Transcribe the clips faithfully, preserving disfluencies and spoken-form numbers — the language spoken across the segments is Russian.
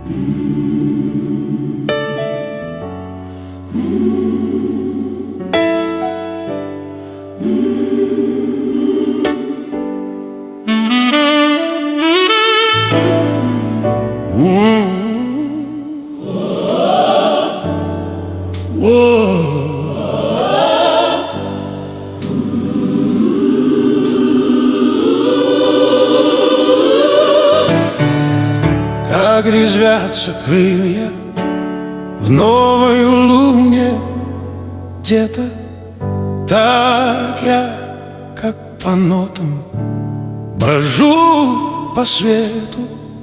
Как резвятся крылья в новой луне где-то, так я, как по нотам, брожу по свету.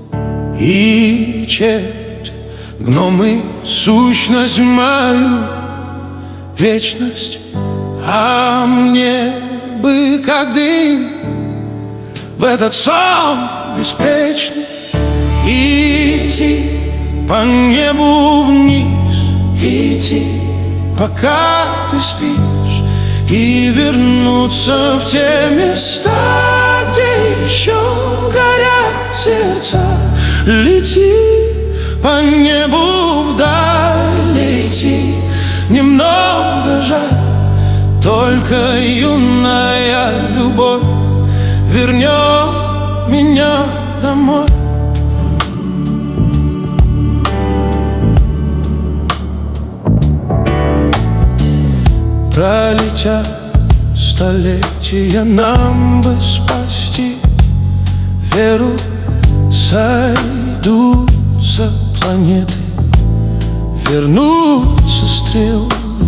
И черти, гномы, сущность мою, вечность, а мне бы как дым в этот сон беспечный идти по небу вниз, идти, пока ты спишь, и вернуться в те места, где еще горят сердца. Лети по небу вдаль, лети, немного жаль, только юная любовь вернет меня домой. Пролетят столетия, нам бы спасти веру. Сойдутся планеты, вернутся стрелы,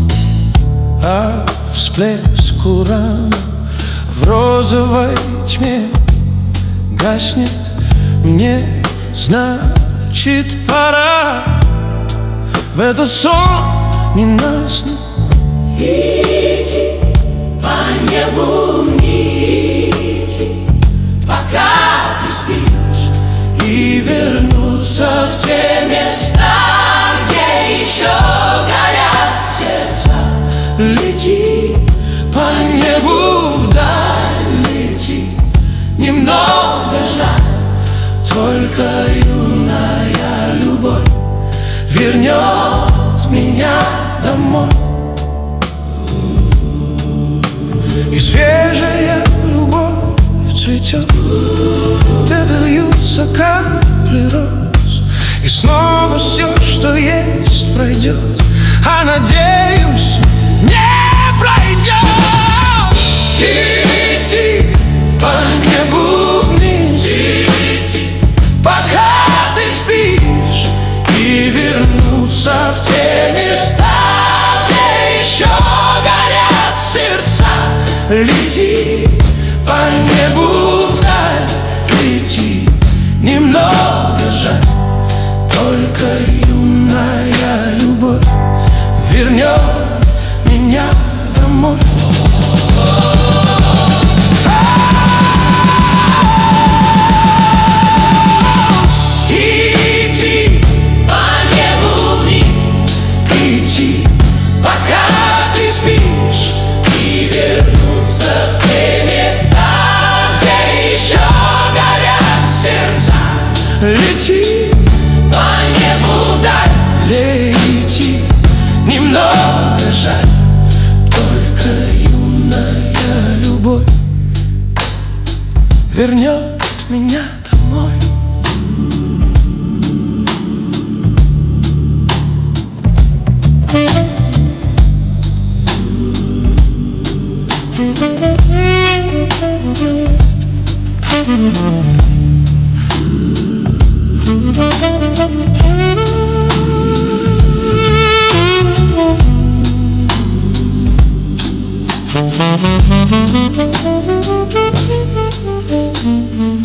а всплеск урана в розовой тьме гаснет. Мне, значит, пора в этот сон ненастный идти по небу вниз, пока ты спишь, и вернуться в те места, где еще горят сердца. Лети по небу вдаль, лети, немного жаль, только юная любовь вернет меня домой. И свежая любовь цветет, где-то льются капли роз, и снова все, что есть, пройдет, а надеюсь, не пройдет. Идти по небу вниз, идти, пока ты спишь, и вернуться в те места, где еще горят сердца. Лети по небу вдаль, лети, немного жаль, только юная любовь вернет меня домой. Идти по небу вниз, идти, пока ты спишь, и вернуться в те места, где еще горят сердца. лети По небу вдаль, лети, немного жаль, только юная любовь вернет меня домой. Mm-hmm.